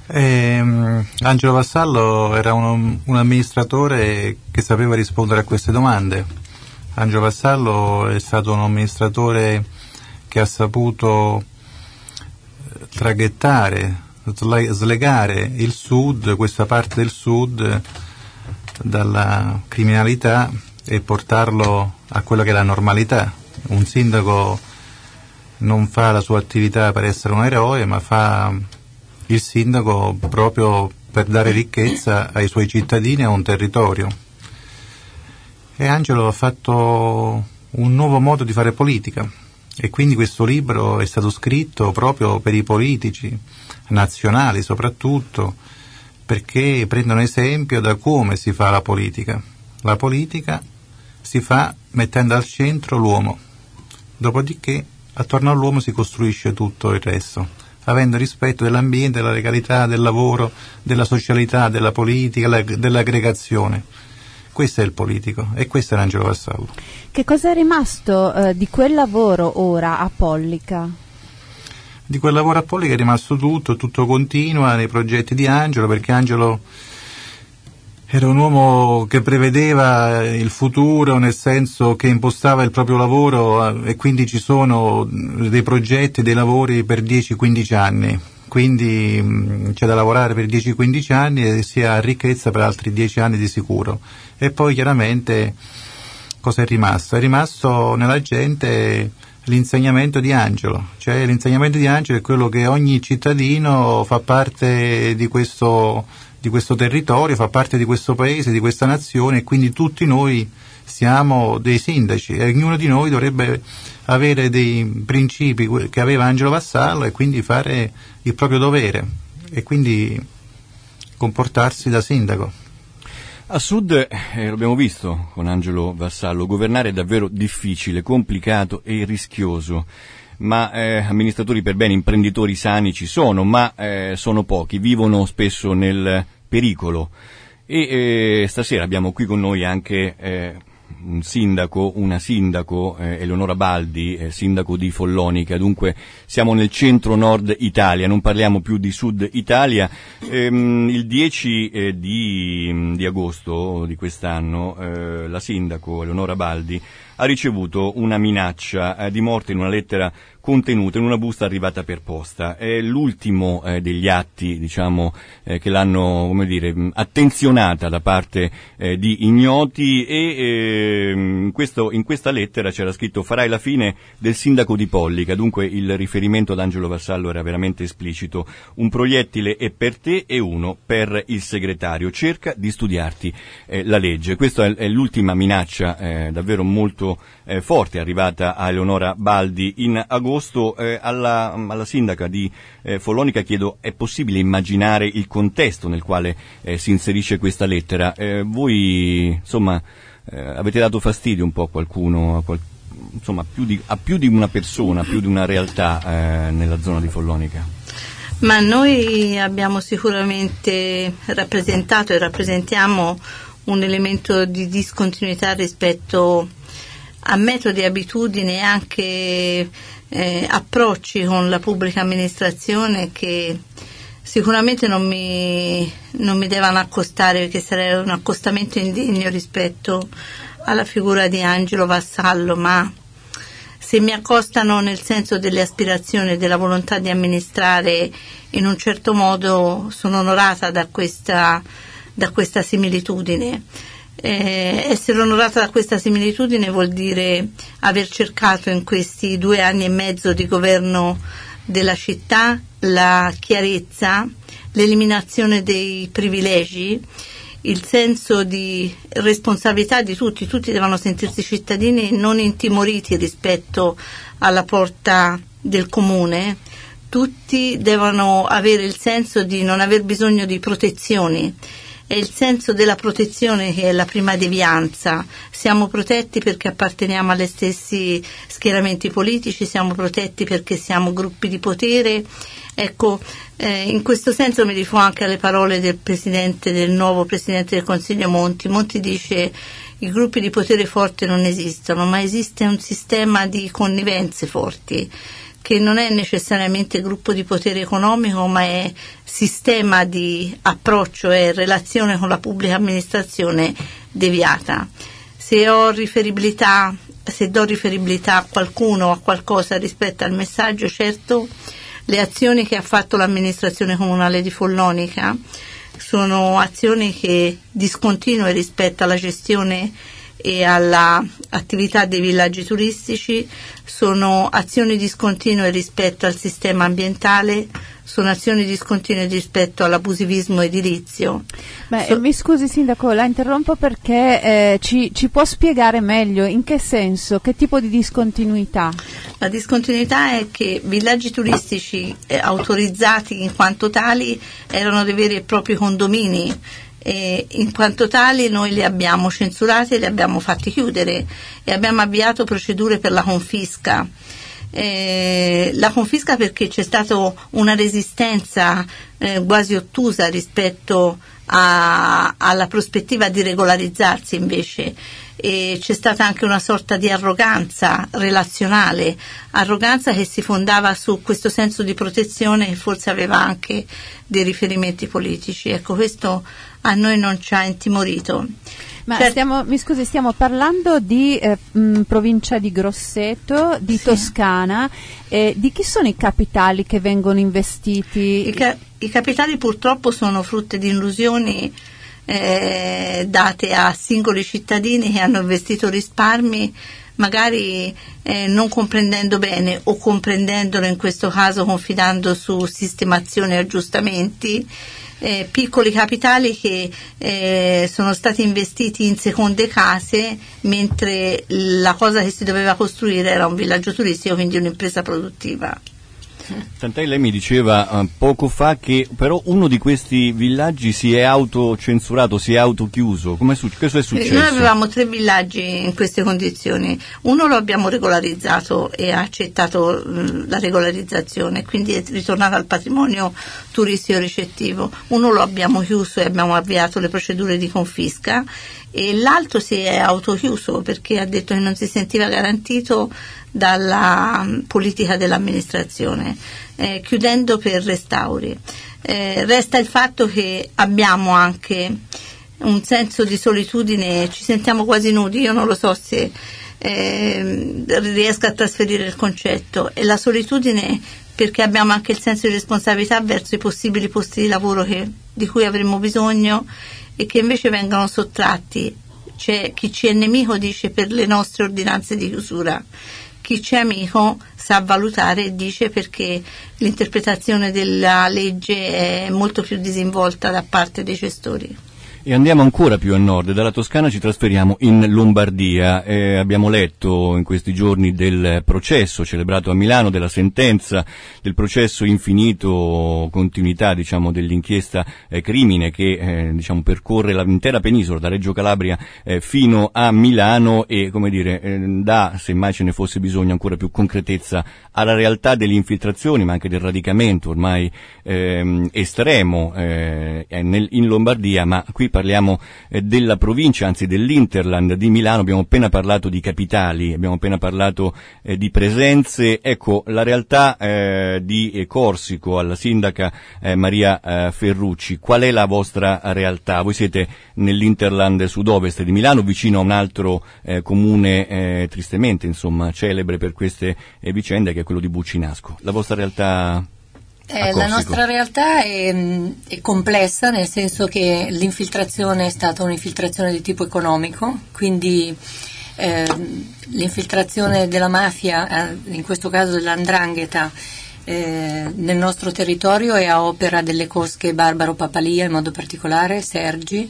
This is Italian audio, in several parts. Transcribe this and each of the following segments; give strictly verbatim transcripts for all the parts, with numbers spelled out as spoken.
Eh, Angelo Vassallo era uno, un amministratore che sapeva rispondere a queste domande. Angelo Vassallo è stato un amministratore che ha saputo traghettare, slegare il Sud, questa parte del Sud, dalla criminalità e portarlo a quella che è la normalità. Un sindaco non fa la sua attività per essere un eroe, ma fa il sindaco proprio per dare ricchezza ai suoi cittadini e a un territorio. E Angelo ha fatto un nuovo modo di fare politica e quindi questo libro è stato scritto proprio per i politici nazionali soprattutto, perché prendono esempio da come si fa la politica. La politica si fa mettendo al centro l'uomo, dopodiché attorno all'uomo si costruisce tutto il resto, avendo rispetto dell'ambiente, della legalità, del lavoro, della socialità, della politica, dell'aggregazione. Questo è il politico e questo è Angelo Vassallo. Che cosa è rimasto eh, di quel lavoro ora a Pollica? Di quel lavoro a Pollica è rimasto tutto, tutto continua nei progetti di Angelo, perché Angelo era un uomo che prevedeva il futuro, nel senso che impostava il proprio lavoro, e quindi ci sono dei progetti, dei lavori per dieci quindici anni. Quindi mh, c'è da lavorare per dieci quindici anni e si ha ricchezza per altri dieci anni di sicuro. E poi chiaramente cosa è rimasto? È rimasto nella gente l'insegnamento di Angelo, cioè l'insegnamento di Angelo è quello che ogni cittadino fa parte di questo, di questo territorio, fa parte di questo paese, di questa nazione, e quindi tutti noi siamo dei sindaci e ognuno di noi dovrebbe avere dei principi che aveva Angelo Vassallo e quindi fare il proprio dovere e quindi comportarsi da sindaco. A Sud, eh, l'abbiamo visto con Angelo Vassallo, governare è davvero difficile, complicato e rischioso, ma eh, amministratori per bene, imprenditori sani ci sono, ma eh, sono pochi, vivono spesso nel pericolo. E eh, stasera abbiamo qui con noi anche eh, un sindaco, una sindaco, eh, Eleonora Baldi, eh, sindaco di Follonica, dunque siamo nel centro-nord Italia, non parliamo più di Sud Italia. Ehm, il dieci eh, di, di agosto di quest'anno eh, la sindaco Eleonora Baldi ha ricevuto una minaccia eh, di morte in una lettera contenuta in una busta arrivata per posta. È l'ultimo eh, degli atti, diciamo, eh, che l'hanno, come dire, attenzionata da parte eh, di ignoti e eh, in, questo, in questa lettera c'era scritto: farai la fine del sindaco di Pollica. Dunque il riferimento ad Angelo Vassallo era veramente esplicito: un proiettile è per te e uno per il segretario, cerca di studiarti eh, la legge. Questa è, è l'ultima minaccia eh, davvero molto eh, forte arrivata a Eleonora Baldi in agosto. Eh, alla, alla sindaca di eh, Follonica chiedo: è possibile immaginare il contesto nel quale eh, si inserisce questa lettera? Eh, voi insomma eh, avete dato fastidio un po' a qualcuno, a, qual, insomma, più di, a più di una persona, più di una realtà eh, nella zona di Follonica? Ma noi abbiamo sicuramente rappresentato e rappresentiamo un elemento di discontinuità rispetto a metodi e abitudini e anche eh, approcci con la pubblica amministrazione che sicuramente non mi, non mi devono accostare, perché sarebbe un accostamento indegno rispetto alla figura di Angelo Vassallo, ma se mi accostano nel senso delle aspirazioni e della volontà di amministrare in un certo modo, sono onorata da questa, da questa similitudine. Eh, essere onorata da questa similitudine vuol dire aver cercato in questi due anni e mezzo di governo della città la chiarezza, l'eliminazione dei privilegi, il senso di responsabilità di tutti. Tutti devono sentirsi cittadini non intimoriti rispetto alla porta del comune, tutti devono avere il senso di non aver bisogno di protezioni. È il senso della protezione che è la prima devianza. Siamo protetti perché apparteniamo agli stessi schieramenti politici, siamo protetti perché siamo gruppi di potere. Ecco, eh, in questo senso mi rifò anche alle parole del presidente, del nuovo presidente del Consiglio Monti. Monti dice: i gruppi di potere forte non esistono, ma esiste un sistema di connivenze forti che non è necessariamente gruppo di potere economico, ma è sistema di approccio e relazione con la pubblica amministrazione deviata. Se ho riferibilità, se do riferibilità a qualcuno o a qualcosa rispetto al messaggio, certo le azioni che ha fatto l'amministrazione comunale di Follonica sono azioni che discontinue rispetto alla gestione e alla attività dei villaggi turistici, sono azioni discontinue rispetto al sistema ambientale, sono azioni discontinue rispetto all'abusivismo edilizio. Beh, so- mi scusi Sindaco, la interrompo perché eh, ci, ci può spiegare meglio in che senso, che tipo di discontinuità? La discontinuità è che villaggi turistici eh, autorizzati in quanto tali erano dei veri e propri condomini, e in quanto tali noi li abbiamo censurati e li abbiamo fatti chiudere e abbiamo avviato procedure per la confisca. Eh, la confisca perché c'è stata una resistenza eh, quasi ottusa rispetto a, alla prospettiva di regolarizzarsi invece, e c'è stata anche una sorta di arroganza relazionale, arroganza che si fondava su questo senso di protezione che forse aveva anche dei riferimenti politici. Ecco, questo a noi non ci ha intimorito. Ma Certo. stiamo, mi scusi, stiamo parlando di eh, mh, provincia di Grosseto, di Sì. Toscana, eh, di chi sono i capitali che vengono investiti? I, ca- i capitali purtroppo sono frutto di illusioni eh, date a singoli cittadini che hanno investito risparmi, magari eh, non comprendendo bene o comprendendolo in questo caso confidando su sistemazione e aggiustamenti. Eh, piccoli capitali che eh, sono stati investiti in seconde case, mentre la cosa che si doveva costruire era un villaggio turistico, quindi un'impresa produttiva. Tant'è, lei mi diceva uh, poco fa che però uno di questi villaggi si è autocensurato, si è autochiuso. Come su- questo è successo? Noi avevamo tre villaggi in queste condizioni, uno lo abbiamo regolarizzato e ha accettato mh, la regolarizzazione, quindi è ritornato al patrimonio turistico ricettivo, uno lo abbiamo chiuso e abbiamo avviato le procedure di confisca, e l'altro si è autochiuso perché ha detto che non si sentiva garantito dalla politica dell'amministrazione, eh, chiudendo per restauri. Eh, resta il fatto che abbiamo anche un senso di solitudine, ci sentiamo quasi nudi, io non lo so se eh, riesco a trasferire il concetto, e la solitudine perché abbiamo anche il senso di responsabilità verso i possibili posti di lavoro che, di cui avremmo bisogno e che invece vengono sottratti. C'è chi ci è nemico dice per le nostre ordinanze di chiusura, chi c'è amico sa valutare e dice perché l'interpretazione della legge è molto più disinvolta da parte dei gestori. E andiamo ancora più a nord, dalla Toscana ci trasferiamo in Lombardia. Eh, abbiamo letto in questi giorni del processo celebrato a Milano, della sentenza del processo infinito, continuità diciamo dell'inchiesta eh, crimine che eh, diciamo percorre l'intera penisola, da Reggio Calabria eh, fino a Milano, e come dire eh, dà, se mai ce ne fosse bisogno, ancora più concretezza alla realtà delle infiltrazioni, ma anche del radicamento ormai ehm, estremo eh, nel, in Lombardia, ma qui parliamo eh, della provincia, anzi dell'Interland di Milano. Abbiamo appena parlato di capitali, abbiamo appena parlato eh, di presenze. Ecco, la realtà eh, di eh, Corsico, alla sindaca eh, Maria eh, Ferrucci, qual è la vostra realtà? Voi siete nell'Interland sud-ovest di Milano, vicino a un altro eh, comune eh, tristemente, insomma, celebre per queste eh, vicende, che è quello di Buccinasco. La vostra realtà? Eh, la nostra realtà è, è complessa, nel senso che l'infiltrazione è stata un'infiltrazione di tipo economico, quindi eh, l'infiltrazione della mafia, eh, in questo caso dell'Andrangheta, eh, nel nostro territorio è a opera delle cosche Barbaro Papalia, in modo particolare Sergi.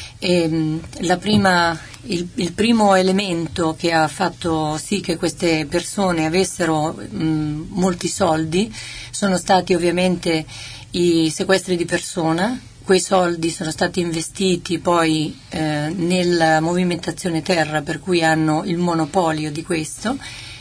E la prima, il, il primo elemento che ha fatto sì che queste persone avessero mh, molti soldi sono stati ovviamente i sequestri di persona. Quei soldi sono stati investiti poi eh, nella movimentazione terra, per cui hanno il monopolio di questo.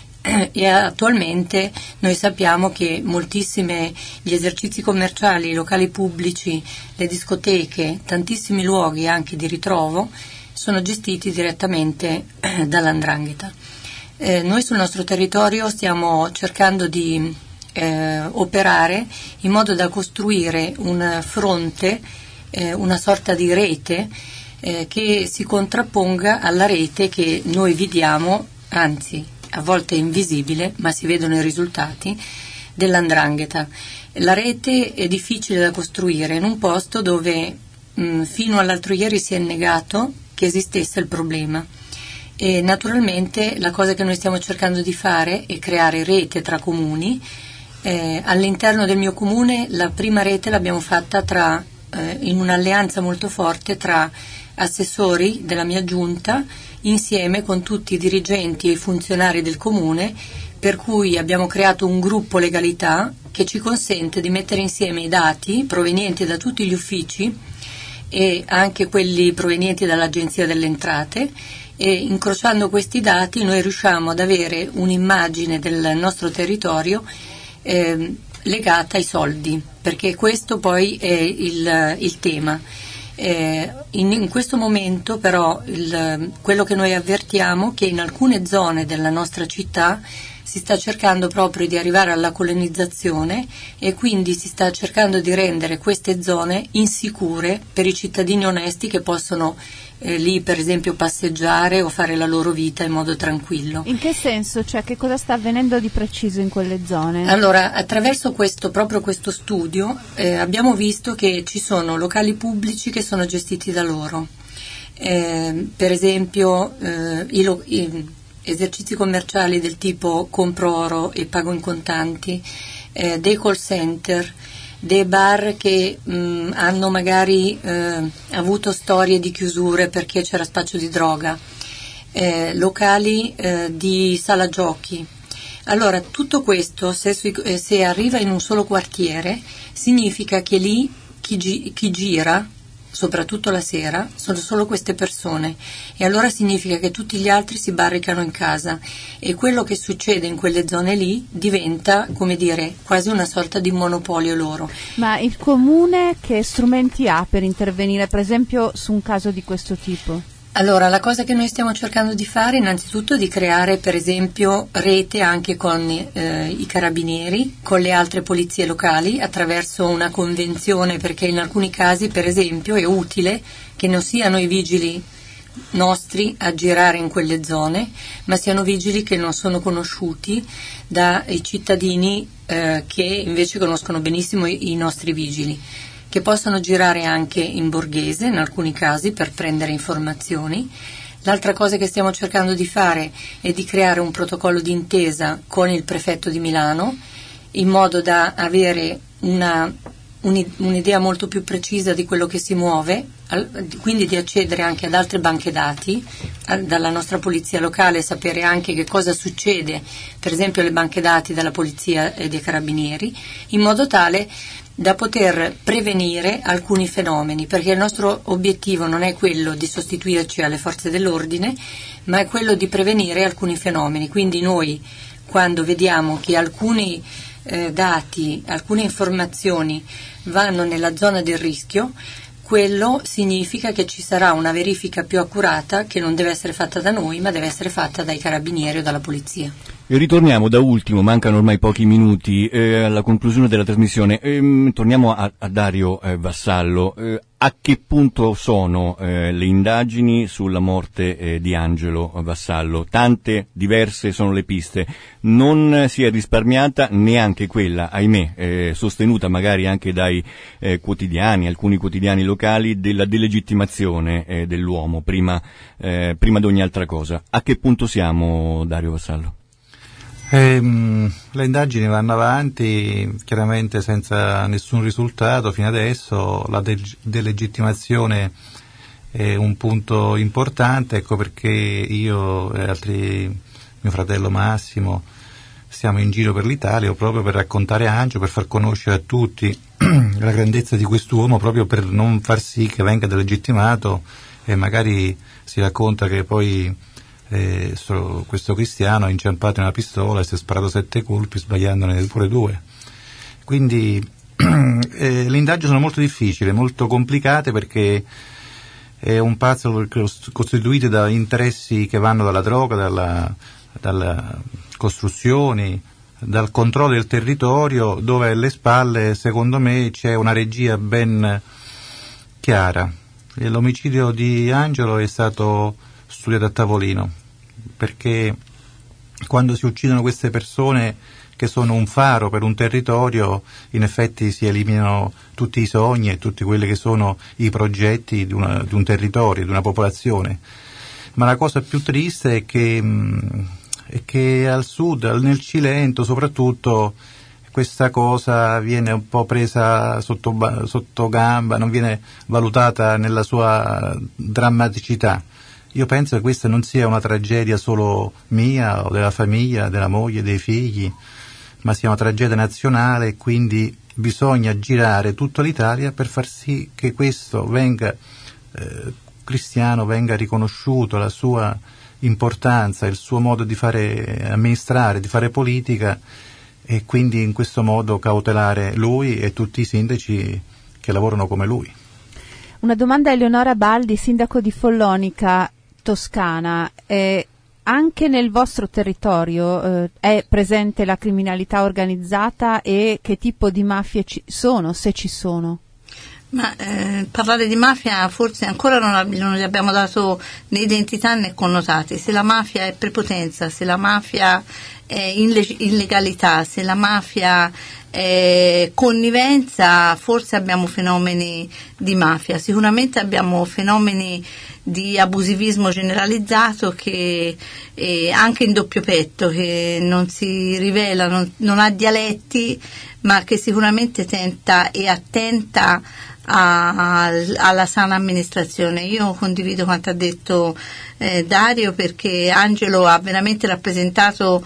E attualmente noi sappiamo che moltissime gli esercizi commerciali, i locali pubblici, le discoteche, tantissimi luoghi anche di ritrovo sono gestiti direttamente dall'Andrangheta. Eh, noi sul nostro territorio stiamo cercando di eh, operare in modo da costruire un fronte, eh, una sorta di rete eh, che si contrapponga alla rete che noi vediamo, anzi a volte è invisibile, ma si vedono i risultati, dell'andrangheta. La rete è difficile da costruire in un posto dove mh, fino all'altro ieri si è negato che esistesse il problema. E naturalmente la cosa che noi stiamo cercando di fare è creare rete tra comuni. Eh, all'interno del mio comune la prima rete l'abbiamo fatta tra, eh, in un'alleanza molto forte tra assessori della mia giunta insieme con tutti i dirigenti e i funzionari del comune, per cui abbiamo creato un gruppo legalità che ci consente di mettere insieme i dati provenienti da tutti gli uffici e anche quelli provenienti dall'Agenzia delle Entrate, e incrociando questi dati noi riusciamo ad avere un'immagine del nostro territorio eh, legata ai soldi, perché questo poi è il, il tema. Eh, in, in questo momento però il, quello che noi avvertiamo è che in alcune zone della nostra città si sta cercando proprio di arrivare alla colonizzazione e quindi si sta cercando di rendere queste zone insicure per i cittadini onesti che possono eh, lì per esempio passeggiare o fare la loro vita in modo tranquillo. In che senso? Cioè, che cosa sta avvenendo di preciso in quelle zone? Allora, attraverso questo, proprio questo studio eh, abbiamo visto che ci sono locali pubblici che sono gestiti da loro, eh, per esempio eh, i, lo- i esercizi commerciali del tipo compro oro e pago in contanti, eh, dei call center, dei bar che mh, hanno magari eh, avuto storie di chiusure perché c'era spaccio di droga, eh, locali eh, di sala giochi. Allora, tutto questo, se, eh, se arriva in un solo quartiere, significa che lì chi, gi- chi gira, soprattutto la sera, sono solo queste persone, e allora significa che tutti gli altri si barricano in casa e quello che succede in quelle zone lì diventa, come dire, quasi una sorta di monopolio loro. Ma il comune che strumenti ha per intervenire, per esempio, su un caso di questo tipo? Allora, la cosa che noi stiamo cercando di fare innanzitutto è di creare per esempio rete anche con eh, i carabinieri, con le altre polizie locali attraverso una convenzione, perché in alcuni casi per esempio è utile che non siano i vigili nostri a girare in quelle zone, ma siano vigili che non sono conosciuti dai cittadini eh, che invece conoscono benissimo i, i nostri vigili, che possono girare anche in borghese in alcuni casi per prendere informazioni. L'altra cosa che stiamo cercando di fare è di creare un protocollo d'intesa con il prefetto di Milano in modo da avere una, un'idea molto più precisa di quello che si muove, quindi di accedere anche ad altre banche dati dalla nostra polizia locale, sapere anche che cosa succede, per esempio le banche dati della polizia e dei carabinieri, in modo tale da poter prevenire alcuni fenomeni, perché il nostro obiettivo non è quello di sostituirci alle forze dell'ordine, ma è quello di prevenire alcuni fenomeni. Quindi noi, quando vediamo che alcuni eh, dati, alcune informazioni vanno nella zona del rischio, quello significa che ci sarà una verifica più accurata che non deve essere fatta da noi, ma deve essere fatta dai carabinieri o dalla polizia. E ritorniamo da ultimo, mancano ormai pochi minuti eh, alla conclusione della trasmissione. Ehm, torniamo a, a Dario eh, Vassallo. Eh, a che punto sono eh, le indagini sulla morte eh, di Angelo Vassallo? Tante, diverse sono le piste. Non si è risparmiata neanche quella, ahimè, eh, sostenuta magari anche dai eh, quotidiani, alcuni quotidiani locali, della delegittimazione eh, dell'uomo prima, eh, prima di ogni altra cosa. A che punto siamo, Dario Vassallo? Ehm, le indagini vanno avanti, chiaramente senza nessun risultato fino adesso. La de- delegittimazione è un punto importante, ecco perché io e altri, mio fratello Massimo, stiamo in giro per l'Italia proprio per raccontare Angelo, per far conoscere a tutti la grandezza di quest'uomo, proprio per non far sì che venga delegittimato e magari si racconta che poi Eh, so, questo cristiano ha inciampato in una pistola e si è sparato sette colpi sbagliandone pure due. Quindi eh, le indagini sono molto difficili, molto complicate, perché è un puzzle costituito da interessi che vanno dalla droga, dalla, dalle costruzioni, dal controllo del territorio, dove alle spalle, secondo me, c'è una regia ben chiara. E l'omicidio di Angelo è stato studiato a tavolino, perché quando si uccidono queste persone che sono un faro per un territorio, in effetti si eliminano tutti i sogni e tutti quelli che sono i progetti di, una, di un territorio, di una popolazione. Ma la cosa più triste è che, mh, è che al sud, nel Cilento soprattutto, questa cosa viene un po' presa sotto, sotto gamba, non viene valutata nella sua drammaticità. Io penso che questa non sia una tragedia solo mia o della famiglia, della moglie, dei figli, ma sia una tragedia nazionale, e quindi bisogna girare tutta l'Italia per far sì che questo venga, eh, cristiano venga riconosciuto, la sua importanza, il suo modo di fare amministrare, di fare politica, e quindi in questo modo cautelare lui e tutti i sindaci che lavorano come lui. Una domanda a Eleonora Baldi, sindaco di Follonica, Toscana. Eh, Anche nel vostro territorio eh, è presente la criminalità organizzata, e che tipo di mafie ci sono, se ci sono? Ma eh, parlare di mafia forse ancora non, ab- non gli abbiamo dato né identità né connotati. Se la mafia è prepotenza, se la mafia è inleg- illegalità, se la mafia è connivenza, forse abbiamo fenomeni di mafia. Sicuramente abbiamo fenomeni di abusivismo generalizzato, che è anche in doppio petto, che non si rivela, non, non ha dialetti, ma che sicuramente tenta e attenta a, a, alla sana amministrazione. Io condivido quanto ha detto eh, Dario, perché Angelo ha veramente rappresentato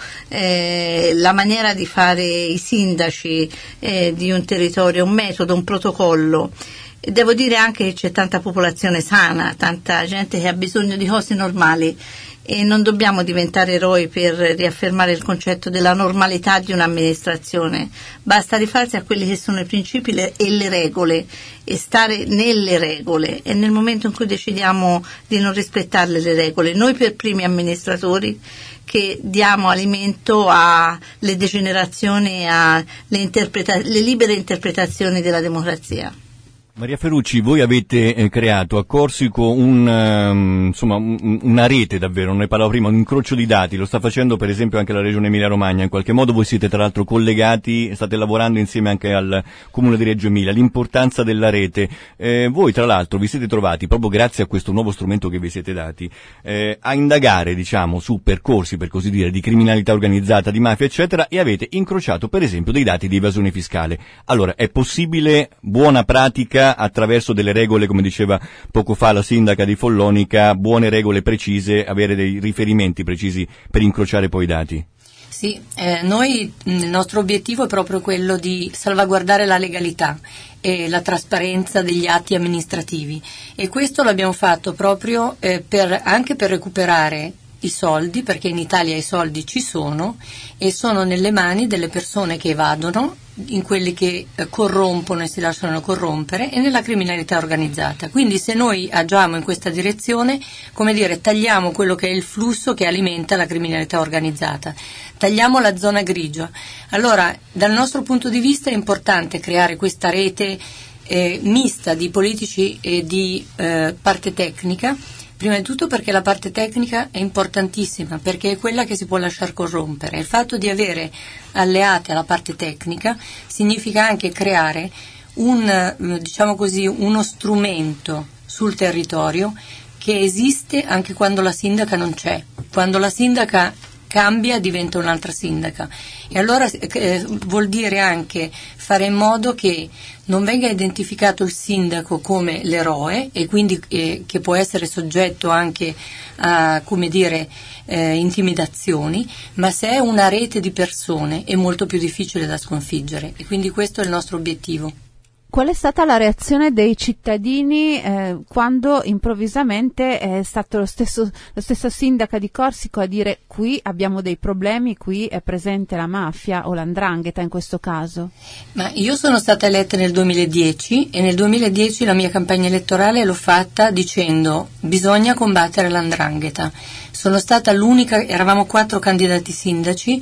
eh, la maniera di fare i sindaci eh, di un territorio, un metodo, un protocollo. Devo dire anche che c'è tanta popolazione sana, tanta gente che ha bisogno di cose normali, e non dobbiamo diventare eroi per riaffermare il concetto della normalità di un'amministrazione. Basta rifarsi a quelli che sono i principi e le regole, e stare nelle regole, e nel momento in cui decidiamo di non rispettarle le regole, noi per primi amministratori che diamo alimento alle degenerazioni e alle interpreta- le libere interpretazioni della democrazia. Maria Ferrucci, voi avete eh, creato a Corsico un, um, insomma, un, una rete davvero, non ne parlavo prima, un incrocio di dati, lo sta facendo per esempio anche la Regione Emilia-Romagna, in qualche modo voi siete tra l'altro collegati, state lavorando insieme anche al Comune di Reggio Emilia, l'importanza della rete. Eh, voi tra l'altro vi siete trovati, proprio grazie a questo nuovo strumento che vi siete dati, eh, a indagare diciamo su percorsi, per così dire, di criminalità organizzata, di mafia eccetera, e avete incrociato per esempio dei dati di evasione fiscale. Allora, è possibile, buona pratica, attraverso delle regole, come diceva poco fa la sindaca di Follonica, buone regole precise, avere dei riferimenti precisi per incrociare poi i dati? Sì, eh, noi il nostro obiettivo è proprio quello di salvaguardare la legalità e la trasparenza degli atti amministrativi, e questo l'abbiamo fatto proprio eh, per, anche per recuperare i soldi, perché in Italia i soldi ci sono e sono nelle mani delle persone che evadono, in quelli che eh, corrompono e si lasciano corrompere, e nella criminalità organizzata. Quindi se noi agiamo in questa direzione, come dire, tagliamo quello che è il flusso che alimenta la criminalità organizzata, tagliamo la zona grigia. Allora, dal nostro punto di vista è importante creare questa rete eh, mista di politici e di eh, parte tecnica. Prima di tutto perché la parte tecnica è importantissima, perché è quella che si può lasciar corrompere. Il fatto di avere alleati alla parte tecnica significa anche creare un, diciamo così, uno strumento sul territorio che esiste anche quando la sindaca non c'è. Quando la sindaca cambia diventa un'altra sindaca, e allora eh, vuol dire anche fare in modo che non venga identificato il sindaco come l'eroe, e quindi eh, che può essere soggetto anche a, come dire, eh, intimidazioni, ma se è una rete di persone è molto più difficile da sconfiggere, e quindi questo è il nostro obiettivo. Qual è stata la reazione dei cittadini eh, quando improvvisamente è stato lo stesso, lo stesso sindaco di Corsico a dire: qui abbiamo dei problemi, qui è presente la mafia o l'andrangheta in questo caso? Ma io sono stata eletta nel duemiladieci, e nel duemiladieci la mia campagna elettorale l'ho fatta dicendo: bisogna combattere l'andrangheta. Sono stata l'unica, eravamo quattro candidati sindaci,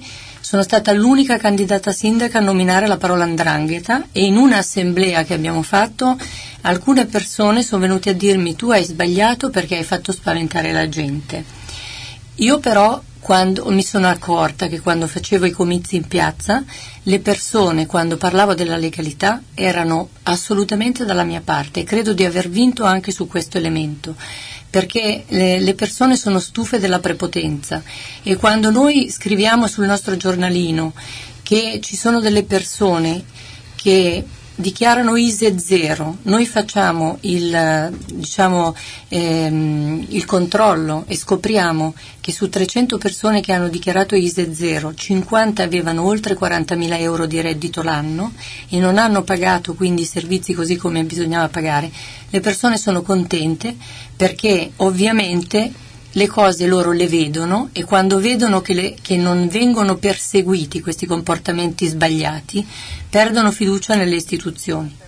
sono stata l'unica candidata sindaca a nominare la parola 'ndrangheta, e in un'assemblea che abbiamo fatto alcune persone sono venute a dirmi: tu hai sbagliato perché hai fatto spaventare la gente. Io però quando mi sono accorta che quando facevo i comizi in piazza, le persone, quando parlavo della legalità, erano assolutamente dalla mia parte, e credo di aver vinto anche su questo elemento, perché le, le persone sono stufe della prepotenza, e quando noi scriviamo sul nostro giornalino che ci sono delle persone che dichiarano I S E E zero, noi facciamo il, diciamo, ehm, il controllo e scopriamo che su trecento persone che hanno dichiarato I S E E zero, cinquanta avevano oltre quarantamila euro di reddito l'anno e non hanno pagato quindi i servizi così come bisognava pagare. Le persone sono contente perché ovviamente le cose loro le vedono, e quando vedono che, le, che non vengono perseguiti questi comportamenti sbagliati, perdono fiducia nelle istituzioni.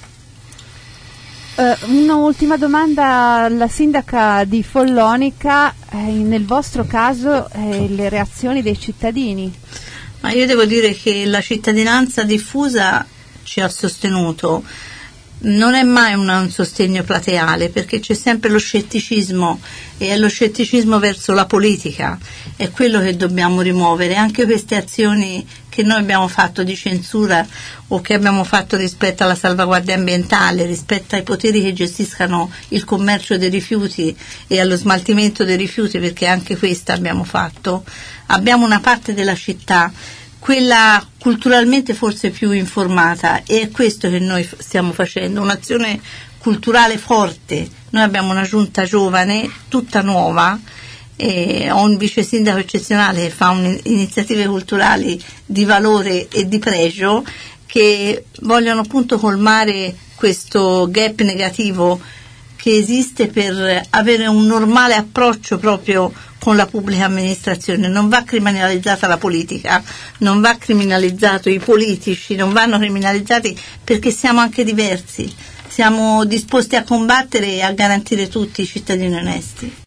Uh, un'ultima domanda alla sindaca di Follonica, eh, nel vostro caso eh, le reazioni dei cittadini? Ma io devo dire che la cittadinanza diffusa ci ha sostenuto. Non è mai una, un sostegno plateale, perché c'è sempre lo scetticismo, e è lo scetticismo verso la politica, è quello che dobbiamo rimuovere. Anche queste azioni che noi abbiamo fatto di censura o che abbiamo fatto rispetto alla salvaguardia ambientale, rispetto ai poteri che gestiscano il commercio dei rifiuti e allo smaltimento dei rifiuti, perché anche questa abbiamo fatto, abbiamo una parte della città, quella culturalmente forse più informata, e è questo che noi stiamo facendo, un'azione culturale forte. Noi abbiamo una giunta giovane, tutta nuova, e ho un vice sindaco eccezionale che fa un, iniziative culturali di valore e di pregio, che vogliono appunto colmare questo gap negativo che esiste, per avere un normale approccio proprio con la pubblica amministrazione. Non va criminalizzata la politica, non va criminalizzato i politici, non vanno criminalizzati, perché siamo anche diversi, siamo disposti a combattere e a garantire tutti i cittadini onesti.